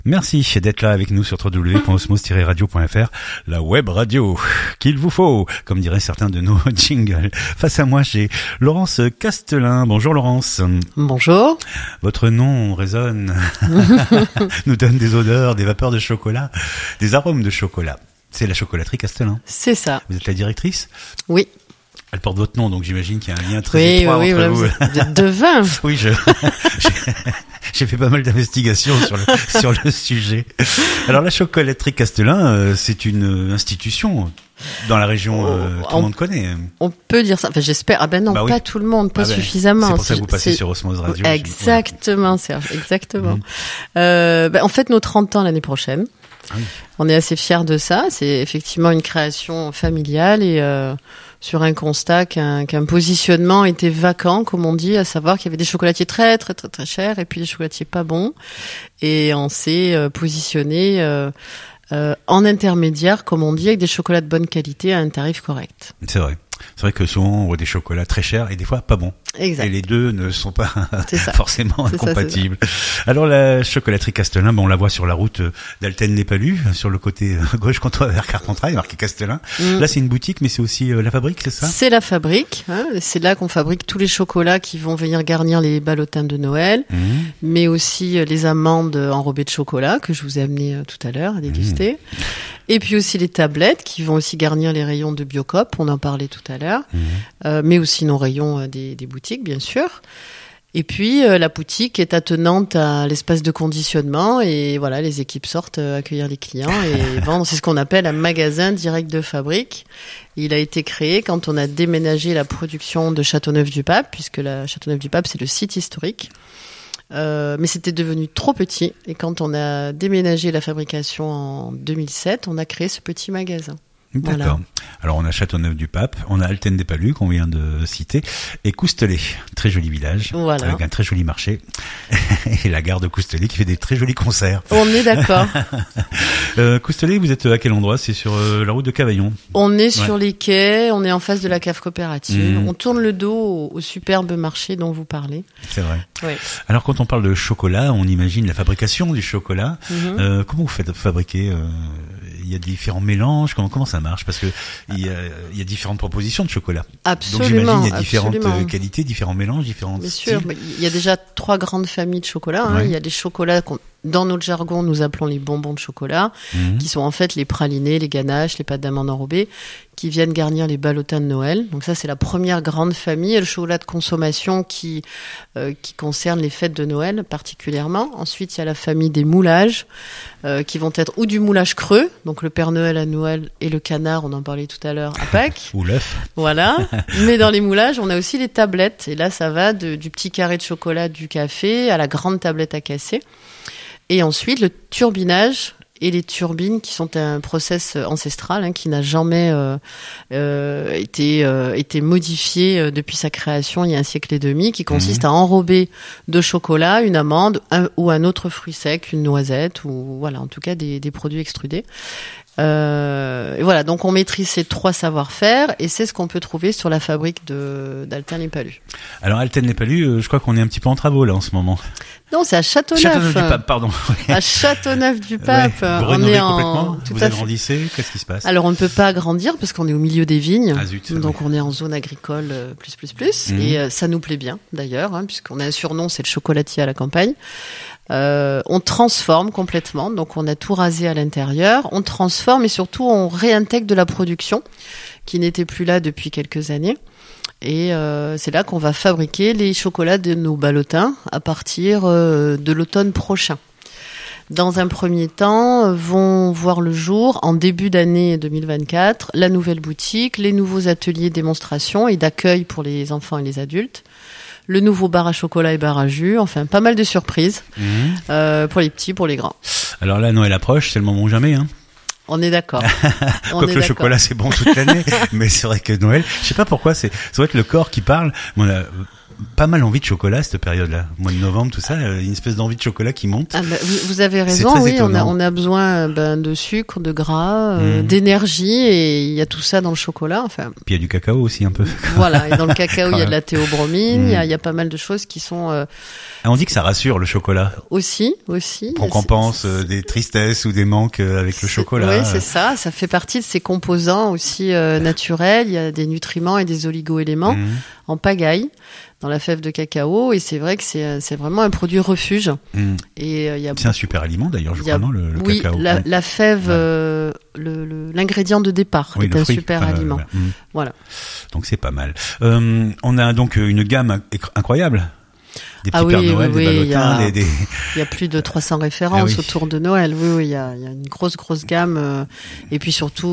Merci d'être là avec nous sur www.osmos-radio.fr, la web radio qu'il vous faut, comme diraient certains de nos jingles. Face à moi, j'ai Laurence Castelin. Bonjour Laurence. Bonjour. Votre nom résonne, nous donne des odeurs, des vapeurs de chocolat, des arômes de chocolat. C'est la chocolaterie Castelin. C'est ça. Vous êtes la directrice ? Oui. Elle porte votre nom, donc j'imagine qu'il y a un lien très étroit entre vous. Vous êtes devin. Oui, j'ai fait pas mal d'investigations sur le sujet. Alors la chocolaterie Castelin, c'est une institution dans la région, tout le monde connaît. On peut dire ça. Enfin, j'espère. Ah ben non, pas tout le monde, pas suffisamment. C'est pour ça que vous passez sur Osmos Radio. Exactement, Serge, exactement. En fait, nos 30 ans l'année prochaine. Ah oui. On est assez fiers de ça. C'est effectivement une création familiale et sur un constat qu'un positionnement était vacant, comme on dit, à savoir qu'il y avait des chocolatiers très très très très chers et puis des chocolatiers pas bons. Et on s'est positionné en intermédiaire, comme on dit, avec des chocolats de bonne qualité à un tarif correct. C'est vrai. C'est vrai que souvent on voit des chocolats très chers et des fois pas bons. Exact. Et les deux ne sont pas forcément compatibles. Alors la chocolaterie Castelin, on la voit sur la route d'Alten-les-Palus, sur le côté gauche quand on va vers Carpentras, marqué Castelin. Là c'est une boutique, mais c'est aussi la fabrique, c'est ça ? C'est la fabrique. C'est là qu'on fabrique tous les chocolats qui vont venir garnir les ballotins de Noël, mais aussi les amandes enrobées de chocolat que je vous ai amené tout à l'heure à déguster. Et puis aussi les tablettes qui vont aussi garnir les rayons de Biocop, on en parlait tout à l'heure, mais aussi nos rayons des boutiques, bien sûr. Et puis la boutique est attenante à l'espace de conditionnement et voilà, les équipes sortent accueillir les clients et vendre. C'est ce qu'on appelle un magasin direct de fabrique. Il a été créé quand on a déménagé la production de Châteauneuf-du-Pape, puisque la Châteauneuf-du-Pape c'est le site historique. Mais c'était devenu trop petit et quand on a déménagé la fabrication en 2007, on a créé ce petit magasin. D'accord. Voilà. Alors on a Châteauneuf-du-Pape, on a Alten-les-Palus qu'on vient de citer et Coustelet, très joli village, voilà. Avec un très joli marché et la gare de Coustelet qui fait des très jolis concerts. On est d'accord. Coustelet, vous êtes à quel endroit ? C'est sur la route de Cavaillon. On est sur les quais, on est en face de la cave coopérative. On tourne le dos au superbe marché dont vous parlez. C'est vrai. Oui. Alors quand on parle de chocolat, on imagine la fabrication du chocolat. Comment vous faites fabriquer il y a différents mélanges, comment ça marche ? Parce que il y a différentes propositions de chocolat. Absolument. Donc j'imagine il y a différentes qualités, différents mélanges, différents Bien styles. sûr, il y a déjà 3 grandes familles de chocolat. Il y a les chocolats dans notre jargon, nous appelons les bonbons de chocolat, qui sont en fait les pralinés, les ganaches, les pâtes d'amandes enrobées, qui viennent garnir les ballotins de Noël. Donc ça, c'est la première grande famille. Et le chocolat de consommation qui concerne les fêtes de Noël particulièrement. Ensuite, il y a la famille des moulages, qui vont être ou du moulage creux, donc le Père Noël à Noël et le canard, on en parlait tout à l'heure, à Pâques. Ou l'œuf. Voilà. Mais dans les moulages, on a aussi les tablettes. Et là, ça va du petit carré de chocolat du café à la grande tablette à casser. Et ensuite, le turbinage et les turbines qui sont un process ancestral qui n'a jamais été modifié depuis sa création il y a un siècle et demi, qui consiste à enrober de chocolat une amande ou un autre fruit sec, une noisette ou voilà, en tout cas des produits extrudés. Et voilà, donc on maîtrise ces 3 savoir-faire et c'est ce qu'on peut trouver sur la fabrique d'Alten-les-Palus. Alors Alten-les-Palus, je crois qu'on est un petit peu en travaux là en ce moment. Non, c'est à Châteauneuf. Châteauneuf-du-Pape, pardon. À Châteauneuf-du-Pape. Ouais, vous rénovez complètement. Vous agrandissez. Qu'est-ce qui se passe ? Alors on ne peut pas agrandir parce qu'on est au milieu des vignes. Ah, zut, donc on est en zone agricole plus. Et ça nous plaît bien d'ailleurs, puisqu'on a un surnom, c'est le chocolatier à la campagne. On transforme complètement, donc on a tout rasé à l'intérieur, on transforme et surtout on réintègre de la production qui n'était plus là depuis quelques années. Et c'est là qu'on va fabriquer les chocolats de nos ballotins à partir de l'automne prochain. Dans un premier temps, vont voir le jour, en début d'année 2024, la nouvelle boutique, les nouveaux ateliers démonstration et d'accueil pour les enfants et les adultes, le nouveau bar à chocolat et bar à jus, enfin pas mal de surprises pour les petits, pour les grands. Alors là, Noël approche, c'est le moment ou jamais, On est d'accord. Quoique le chocolat c'est bon toute l'année, mais c'est vrai que Noël, je sais pas pourquoi, c'est vrai que le corps qui parle. pas mal envie de chocolat cette période-là, mois de novembre, tout ça, une espèce d'envie de chocolat qui monte. Ah bah, vous avez raison, oui, on a besoin de sucre, de gras, d'énergie, et il y a tout ça dans le chocolat. Enfin. Puis il y a du cacao aussi un peu. Voilà, et dans le cacao il y a de la théobromine, il y a pas mal de choses qui sont. On dit que ça rassure le chocolat. Aussi. Pour qu'on pense des tristesses ou des manques avec le chocolat. Oui, c'est ça. Ça fait partie de ces composants aussi naturels. Il y a des nutriments et des oligo-éléments en pagaille dans la fève de cacao, et c'est vrai que c'est vraiment un produit refuge. Et c'est un super aliment d'ailleurs, je crois, non, le cacao. Oui, la fève, l'ingrédient de départ est un super aliment. Voilà. Donc c'est pas mal. On a donc une gamme incroyable. Des petits Pères Noël, des ballotins, il y a plus de 300 références autour de Noël. Oui, il y a une grosse gamme. Et puis surtout,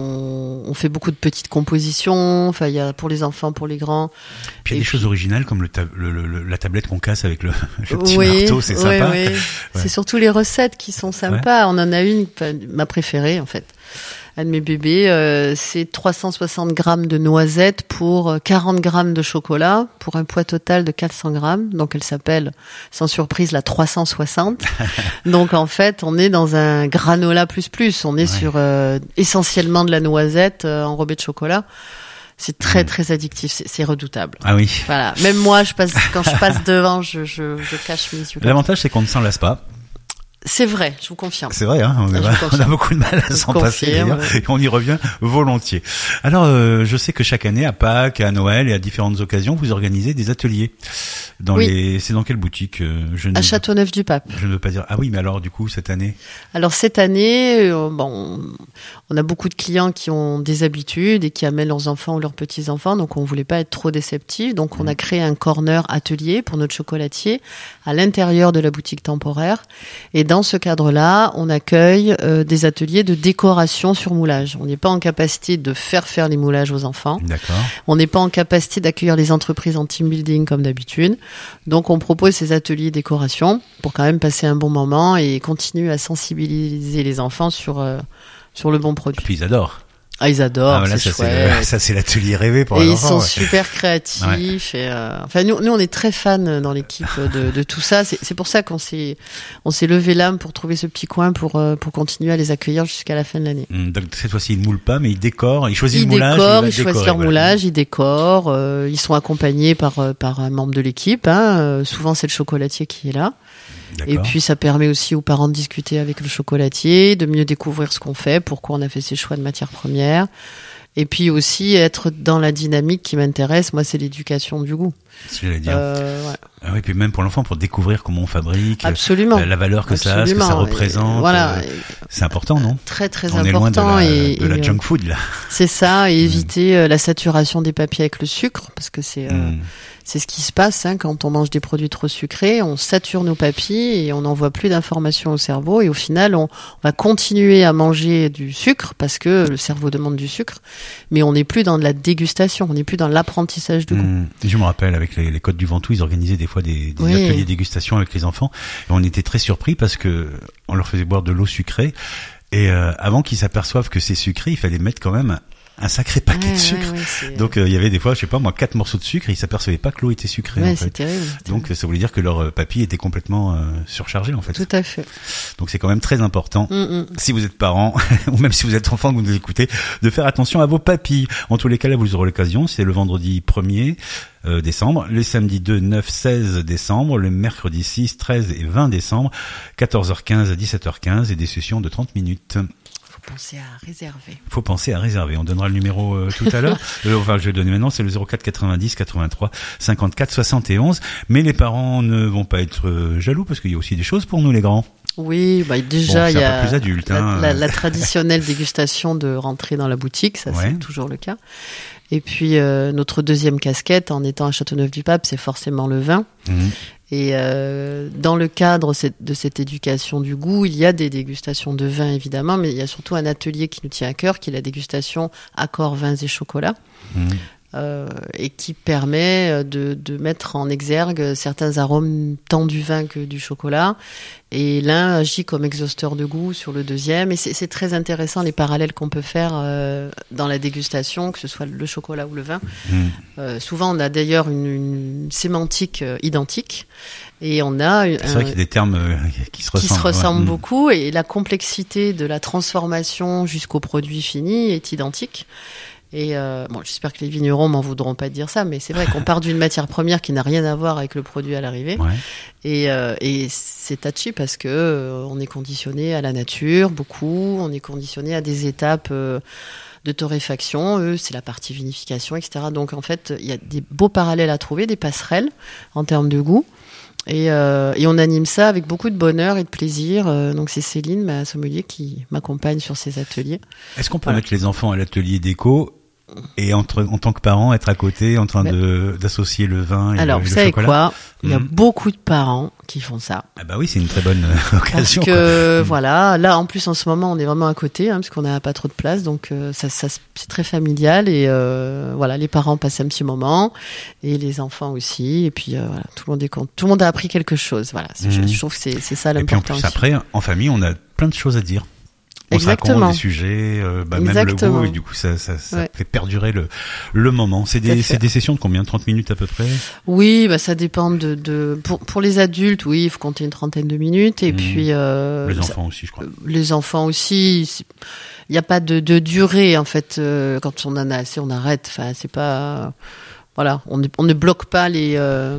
on fait beaucoup de petites compositions. Enfin, il y a pour les enfants, pour les grands. Puis il y a des choses originales comme la tablette qu'on casse avec le petit marteau, c'est sympa. Oui. C'est surtout les recettes qui sont sympas. On en a une, ma préférée en fait. Un de mes bébés, c'est 360 grammes de noisettes pour 40 grammes de chocolat, pour un poids total de 400 grammes. Donc elle s'appelle, sans surprise, la 360. Donc en fait, on est dans un granola plus. On est sur essentiellement de la noisette enrobée de chocolat. C'est très addictif, c'est redoutable. Ah oui. Voilà. Même moi, quand je passe devant, je cache mes yeux. L'avantage, c'est qu'on ne s'en lasse pas. C'est vrai, je vous confirme. C'est vrai, hein, on a beaucoup de mal à s'en passer, et on y revient volontiers. Alors, je sais que chaque année, à Pâques, à Noël et à différentes occasions, vous organisez des ateliers. C'est dans quelle boutique à Châteauneuf-du-Pape. Je ne veux pas dire. Ah oui, mais alors, du coup, cette année? Alors, cette année, on a beaucoup de clients qui ont des habitudes et qui amènent leurs enfants ou leurs petits-enfants, donc on voulait pas être trop déceptifs. Donc, on a créé un corner atelier pour notre chocolatier à l'intérieur de la boutique temporaire. Et dans ce cadre-là, on accueille des ateliers de décoration sur moulage. On n'est pas en capacité de faire les moulages aux enfants. D'accord. On n'est pas en capacité d'accueillir les entreprises en team building comme d'habitude. Donc, on propose ces ateliers décoration pour quand même passer un bon moment et continuer à sensibiliser les enfants sur le bon produit. Et puis ils adorent. Ah, ils adorent, c'est chouette. Ça, c'est l'atelier rêvé pour les enfants. Et ils sont super créatifs. Et enfin, nous, on est très fans dans l'équipe de tout ça. C'est pour ça qu'on s'est levé l'âme pour trouver ce petit coin pour continuer à les accueillir jusqu'à la fin de l'année. Donc, cette fois-ci, ils ne moulent pas, mais ils décorent. Ils choisissent le moulage. Ils choisissent leur moulage, ils décorent. Ils sont accompagnés par un membre de l'équipe. Souvent, c'est le chocolatier qui est là. D'accord. Et puis ça permet aussi aux parents de discuter avec le chocolatier, de mieux découvrir ce qu'on fait, pourquoi on a fait ces choix de matières premières. Et puis aussi être dans la dynamique qui m'intéresse, moi c'est l'éducation du goût. C'est ce que j'allais dire. Ah oui, puis même pour l'enfant, pour découvrir comment on fabrique, la valeur que ça a, ce que ça représente. Voilà. C'est important, non? Très on important. Est loin de la junk food là. C'est ça, et éviter la saturation des papiers avec le sucre, parce que c'est ce qui se passe quand on mange des produits trop sucrés, on sature nos papilles et on n'envoie plus d'informations au cerveau, et au final on va continuer à manger du sucre parce que le cerveau demande du sucre, mais on n'est plus dans de la dégustation, on n'est plus dans l'apprentissage du goût. Je me rappelle avec les Côtes du Ventoux, ils organisaient des fois des ateliers dégustation avec les enfants, et on était très surpris parce que on leur faisait boire de l'eau sucrée, et avant qu'ils s'aperçoivent que c'est sucré, il fallait mettre quand même un sacré paquet de sucre. Donc il y avait des fois, je sais pas moi, 4 morceaux de sucre, et ils s'apercevaient pas que l'eau était sucrée. En fait. C'est terrible. Donc ça voulait dire que leur papille était complètement surchargée en fait. Tout à fait. Donc c'est quand même très important, si vous êtes parents ou même si vous êtes enfant que vous nous écoutez, de faire attention à vos papilles. En tous les cas là, vous aurez l'occasion. C'est le vendredi 1er décembre, le samedi 2, 9, 16 décembre, le mercredi 6, 13 et 20 décembre, 14h15 à 17h15 et des sessions de 30 minutes. Faut penser à réserver. On donnera le numéro tout à l'heure. Enfin, je vais le donner maintenant. C'est le 04 90 83 54 71. Mais les parents ne vont pas être jaloux parce qu'il y a aussi des choses pour nous les grands. Oui, déjà il y a plus adulte, la traditionnelle dégustation de rentrer dans la boutique, ça c'est toujours le cas. Et puis notre deuxième casquette, en étant à Châteauneuf-du-Pape, c'est forcément le vin. Et dans le cadre de cette éducation du goût, il y a des dégustations de vin évidemment, mais il y a surtout un atelier qui nous tient à cœur, qui est la dégustation accords vins et chocolats. et qui permet de mettre en exergue certains arômes tant du vin que du chocolat. Et l'un agit comme exhausteur de goût sur le deuxième. Et c'est très intéressant les parallèles qu'on peut faire dans la dégustation, que ce soit le chocolat ou le vin. Souvent, on a d'ailleurs une sémantique identique. Et on a c'est vrai qu'il y a des termes qui se ressemblent beaucoup. Et la complexité de la transformation jusqu'au produit fini est identique. Et j'espère que les vignerons m'en voudront pas de dire ça, mais c'est vrai qu'on part d'une matière première qui n'a rien à voir avec le produit à l'arrivée. Et c'est touchy parce que on est conditionné à la nature beaucoup, on est conditionné à des étapes de torréfaction. Eux, c'est la partie vinification, etc. Donc en fait, il y a des beaux parallèles à trouver, des passerelles en termes de goût. Et on anime ça avec beaucoup de bonheur et de plaisir. Donc c'est Céline, ma sommelier, qui m'accompagne sur ces ateliers. Est-ce qu'on peut mettre les enfants à l'atelier déco et en tant que parent être à côté en train d'associer le vin et alors, le chocolat? Alors vous savez quoi, il y a beaucoup de parents qui font ça. Ah bah oui, c'est une très bonne occasion. Parce que voilà, là en plus en ce moment on est vraiment à côté, parce qu'on n'a pas trop de place, donc ça c'est très familial et voilà, les parents passent un petit moment et les enfants aussi, et puis voilà, tout le monde est content, tout le monde a appris quelque chose. Voilà, je trouve que c'est ça l'important. Et puis en plus après, en famille, on a plein de choses à dire. On Exactement. se raconte des sujets, même le goût, et du coup ça fait perdurer le moment. C'est des sessions de combien? 30 minutes à peu près? Oui, ça dépend pour les adultes, oui, il faut compter une 30aine de minutes, et puis les enfants aussi, je crois. Les enfants aussi, il n'y a pas de durée en fait. Quand on en a assez, on arrête. Enfin, c'est pas voilà, on ne bloque pas les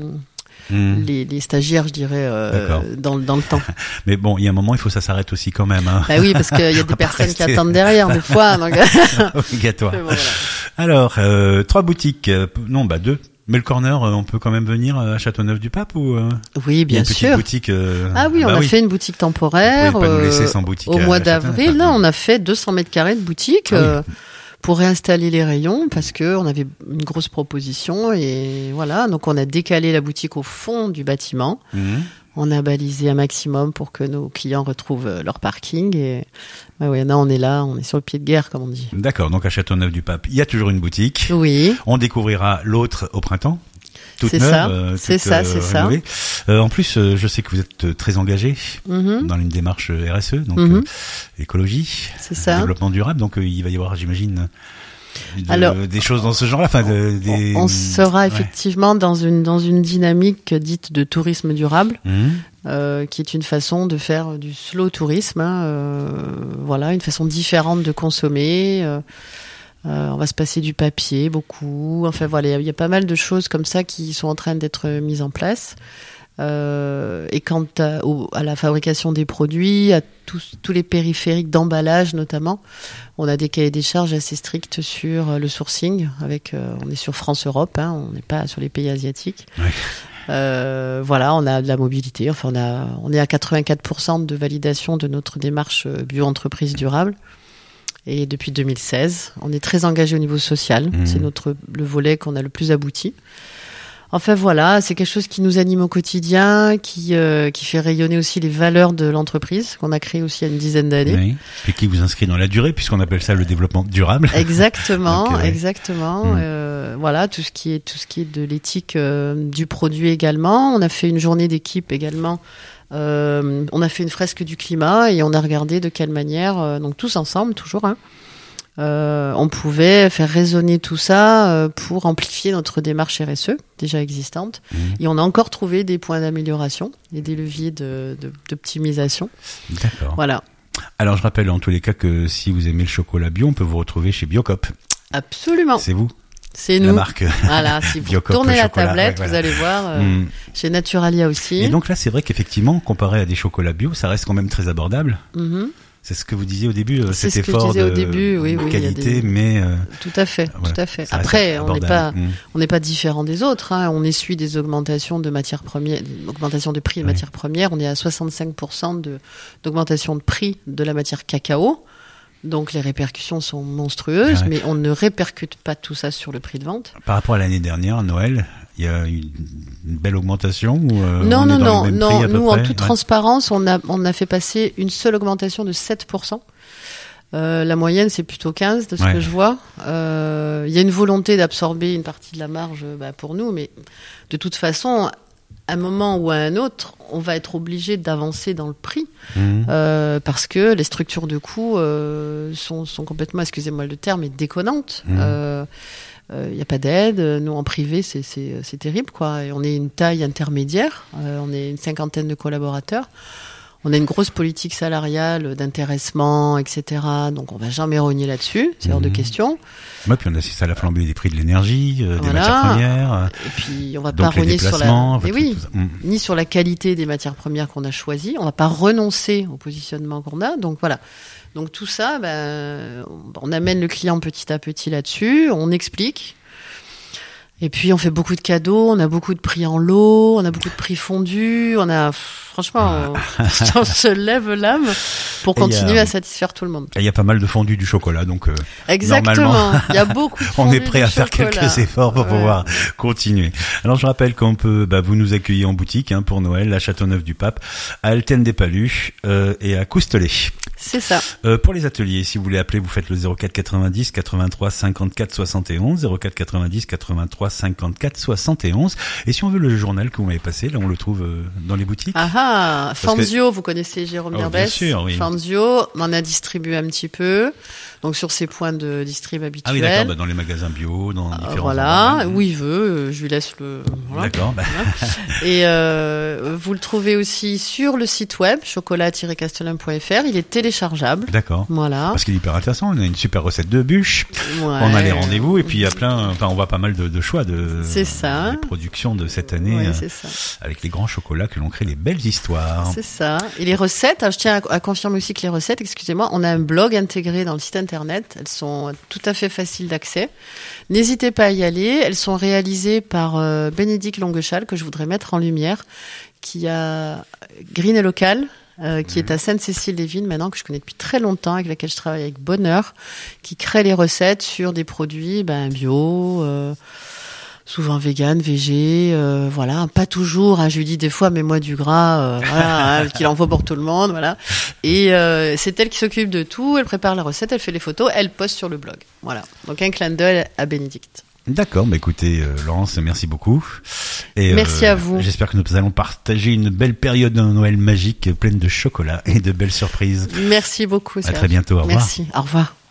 stagiaires, je dirais, dans le temps. Mais bon, il y a un moment, il faut que ça s'arrête aussi quand même. Hein. Bah oui, parce qu'il y a des personnes qui attendent derrière, des fois. Donc... Obligatoire. Bon, voilà. Alors, 3 boutiques. Non, 2. Mais le corner, on peut quand même venir à Châteauneuf-du-Pape ou oui, bien sûr. Boutique, ah oui, on a fait une boutique temporaire. Vous pouvez pas nous laisser sans boutique au mois d'avril. Là, on a fait 200 mètres carrés de boutique. Pour réinstaller les rayons parce que on avait une grosse proposition et voilà, donc on a décalé la boutique au fond du bâtiment. On a balisé un maximum pour que nos clients retrouvent leur parking et maintenant on est là, on est sur le pied de guerre comme on dit. D'accord, donc à Châteauneuf-du-Pape, il y a toujours une boutique. Oui. On découvrira l'autre au printemps. C'est ça. En plus, je sais que vous êtes très engagé dans une démarche RSE, donc écologie, développement durable. Donc il va y avoir, j'imagine, des choses dans ce genre-là. Enfin, on sera effectivement dans une dynamique dite de tourisme durable, qui est une façon de faire du slow tourisme. Voilà, une façon différente de consommer. On va se passer du papier beaucoup. Enfin voilà, il y a pas mal de choses comme ça qui sont en train d'être mises en place. Et quant à la fabrication des produits, à tous les périphériques d'emballage notamment, on a des cahiers des charges assez stricts sur le sourcing. On est sur France-Europe, on n'est pas sur les pays asiatiques. Voilà, on a de la mobilité. Enfin, on est à 84% de validation de notre démarche bio-entreprise durable. Et depuis 2016, on est très engagé au niveau social. C'est le volet qu'on a le plus abouti. Enfin voilà, c'est quelque chose qui nous anime au quotidien, qui fait rayonner aussi les valeurs de l'entreprise qu'on a créée aussi il y a une dizaine d'années. Oui. Et qui vous inscrit dans la durée, puisqu'on appelle ça le développement durable. Exactement, donc, exactement. Voilà, tout ce qui est de l'éthique du produit également. On a fait une journée d'équipe également. On a fait une fresque du climat et on a regardé de quelle manière, donc tous ensemble, toujours, on pouvait faire résonner tout ça pour amplifier notre démarche RSE déjà existante. Et on a encore trouvé des points d'amélioration et des leviers d'optimisation. D'accord. Voilà. Alors je rappelle en tous les cas que si vous aimez le chocolat bio, on peut vous retrouver chez Biocop. Absolument. C'est vous. C'est nous. La marque. Voilà, si vous tournez la tablette, vous allez voir. Chez Naturalia aussi. Et donc là, c'est vrai qu'effectivement, comparé à des chocolats bio, ça reste quand même très abordable. C'est ce que vous disiez au début, cet effort de qualité, mais tout à fait, voilà, tout à fait. Après, on n'est pas différent des autres. On essuie des augmentations de matières premières, augmentation de prix de matières premières. On est à 65% d'augmentation de prix de la matière cacao. Donc les répercussions sont monstrueuses, mais on ne répercute pas tout ça sur le prix de vente. Par rapport à l'année dernière, Noël, il y a une belle augmentation ou Non. Nous, en toute transparence, on a fait passer une seule augmentation de 7%. La moyenne, c'est plutôt 15 de ce que je vois. Il y a une volonté d'absorber une partie de la marge pour nous, mais de toute façon, à un moment ou à un autre, on va être obligé d'avancer dans le prix parce que les structures de coûts sont complètement, excusez-moi le terme, mais déconnantes. Il n'y a pas d'aide. Nous, en privé, c'est terrible, quoi. Et on est une taille intermédiaire. On est une 50aine de collaborateurs. On a une grosse politique salariale d'intéressement, etc. Donc, on va jamais rogner là-dessus. C'est hors de question. Ouais, puis on assiste à la flambée des prix de l'énergie, des matières premières. Et puis, on va pas rogner sur ni sur la qualité des matières premières qu'on a choisies. On va pas renoncer au positionnement qu'on a. Donc, voilà. Donc, tout ça, on amène le client petit à petit là-dessus. On explique. Et puis, on fait beaucoup de cadeaux, on a beaucoup de prix en lot, on a beaucoup de prix fondus, franchement, on se lève l'âme pour continuer à satisfaire tout le monde. Il y a pas mal de fondus du chocolat, donc exactement. Il y a beaucoup de fondus. On est prêt à faire quelques efforts pour pouvoir continuer. Alors, je rappelle qu'on peut, vous nous accueillez en boutique pour Noël, à Châteauneuf-du-Pape, à Alten-des-Palus et à Coustelet. C'est ça. Pour les ateliers, si vous voulez appeler, vous faites le 04 90 83 54 71, 04 90 83 54 71. Et si on veut le journal que vous m'avez passé, là on le trouve dans les boutiques. Fanzio, vous connaissez Jérôme Mirbès. Bien sûr, oui. Fanzio, on en a distribué un petit peu. Donc sur ses points de distrib habituels. Ah oui, d'accord, dans les magasins bio, dans différents endroits. Où il veut, je lui laisse le... Voilà. D'accord. Et vous le trouvez aussi sur le site web, chocolat-castelin.fr. Il est téléchargeable. D'accord. Voilà. Parce qu'il est hyper intéressant, on a une super recette de bûche, on a les rendez-vous, et puis il y a on voit pas mal de choix de productions de cette année, c'est ça. Avec les grands chocolats que l'on crée les belles histoires. C'est ça. Et les recettes, je tiens à confirmer aussi que les recettes, excusez-moi, on a un blog intégré dans le site internet. Elles sont tout à fait faciles d'accès. N'hésitez pas à y aller. Elles sont réalisées par Bénédicte Longuechal, que je voudrais mettre en lumière, qui a Green et Local, qui est à Sainte-Cécile-les-Vignes maintenant, que je connais depuis très longtemps, avec laquelle je travaille avec bonheur, qui crée les recettes sur des produits bio, souvent vegan, végé, pas toujours. Je lui dis des fois, mets-moi du gras, qu'il en faut pour tout le monde, voilà. Et c'est elle qui s'occupe de tout. Elle prépare la recette, elle fait les photos, elle poste sur le blog. Voilà. Donc un clin d'œil à Bénédicte. D'accord, écoutez, Laurence, merci beaucoup. Et, merci à vous. J'espère que nous allons partager une belle période de Noël magique, pleine de chocolat et de belles surprises. Merci beaucoup, Serge. À très bientôt, au revoir. Merci, au revoir.